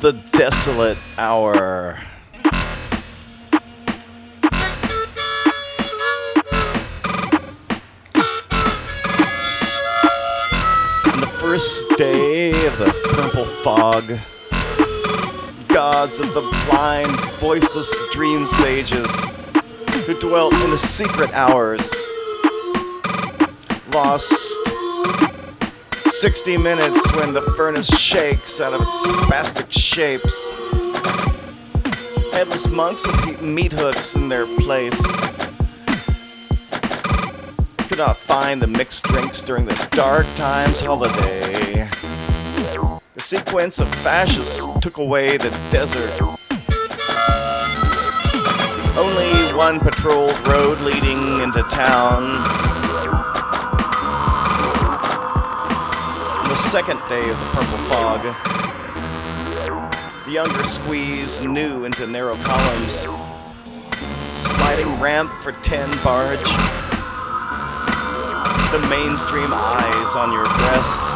The desolate hour. On the first day of the purple fog, gods of the blind, voiceless dream sages who dwelt in the secret hours lost 60 minutes when the furnace shakes out of its spastic shapes. Headless monks with meat hooks in their place could not find the mixed drinks during the Dark Times holiday. The sequence of fascists took away the desert. Only one patrolled road leading into town. On the second day of the purple fog, the younger squeeze new into narrow columns. Sliding ramp for 10 barge. The mainstream eyes on your breasts.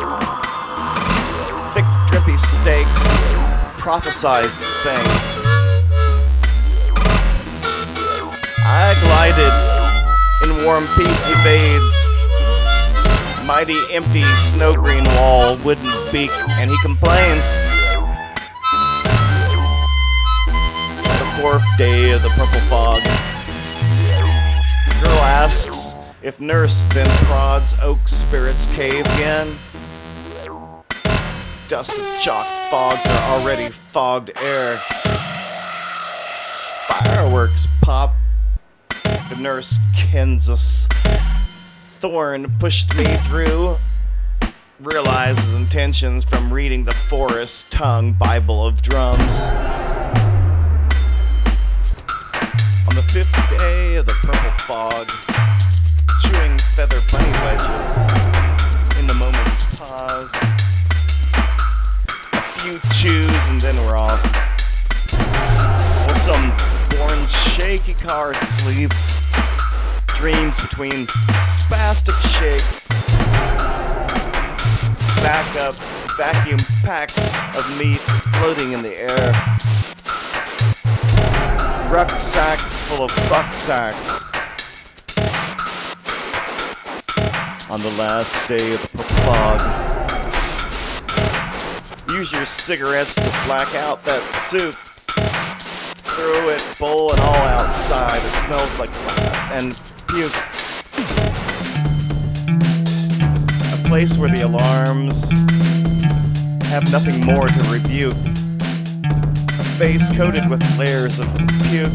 Thick drippy steaks prophesize things. I glided in warm peace evades. Mighty empty snow green wall, wooden beak, and he complains. The fourth day of the purple fog. Girl asks if nurse then prods oak spirits cave again. Dust of chalk fogs are already fogged air. Fireworks pop. The nurse Kansas Thorn pushed me through. Realized his intentions from reading the forest tongue Bible of drums. On the fifth day of the purple fog, chewing feather bunny wedges in the moment's pause. A few chews and then we're off. With some worn shaky car sleep. Dreams between spastic shakes. Back up vacuum packs of meat floating in the air. Rucksacks full of buck sacks. On the last day of the purple fog. Use your cigarettes to black out that soup. Throw it, bowl and all outside. It smells like and puke. A place where the alarms have nothing more to rebuke. A face coated with layers of puke.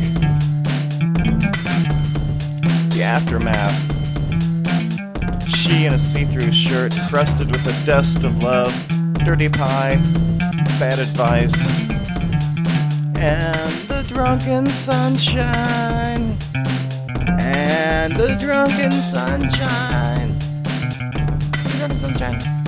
The aftermath. She in a see-through shirt crusted with the dust of love. Dirty pie. Bad advice. And the drunken sunshine. And the drunken sunshine. The drunken sunshine.